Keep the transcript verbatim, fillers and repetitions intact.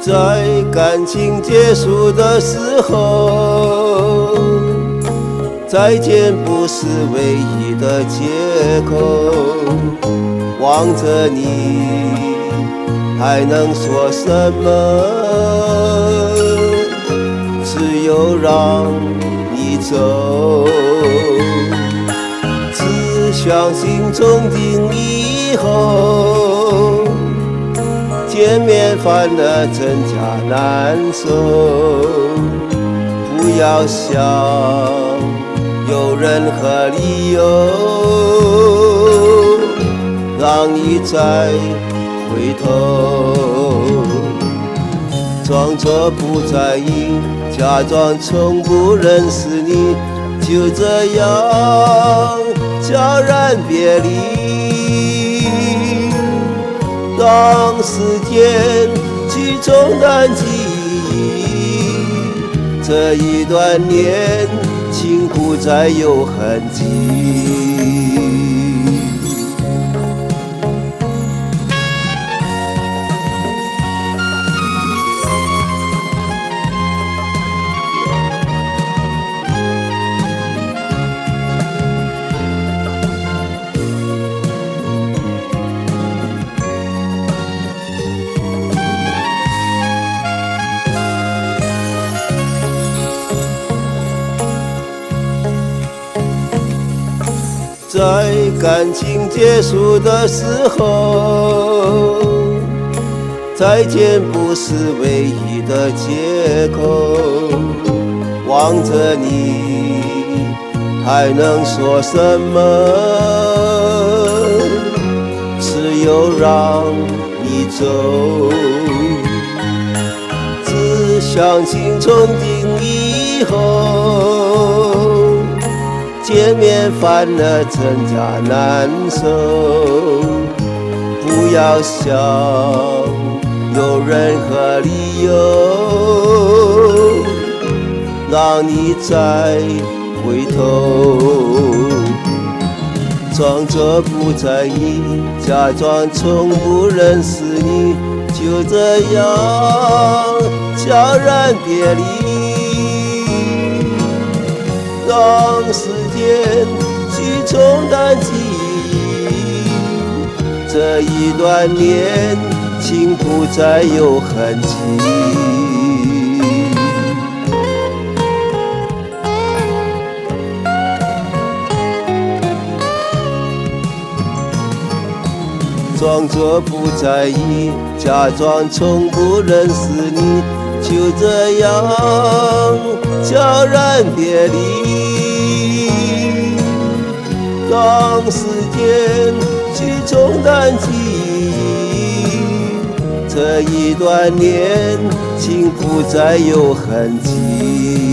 在感情结束的时候，再见不是唯一的借口。望着你，还能说什么？只有让你走。只相信从今以后，见面反而更加难受。不要想有任何理由让你再回头，装作不在意，假装从不认识你，就这样悄然别离。让时间去冲淡记忆，这一段恋情不再有痕迹。在感情结束的时候，再见不是唯一的借口。望着你，还能说什么？只有让你走。只相信从今以后，见面反而更加难受。不要想有任何理由让你再回头，装作不在意，假装从不认识你，就这样悄然别离。让时间去冲淡记忆，这一段恋情不再有痕迹。装作不在意，假装从不认识你，就这样悄然别离。让时间去冲淡记忆，这一段恋情不再有痕迹。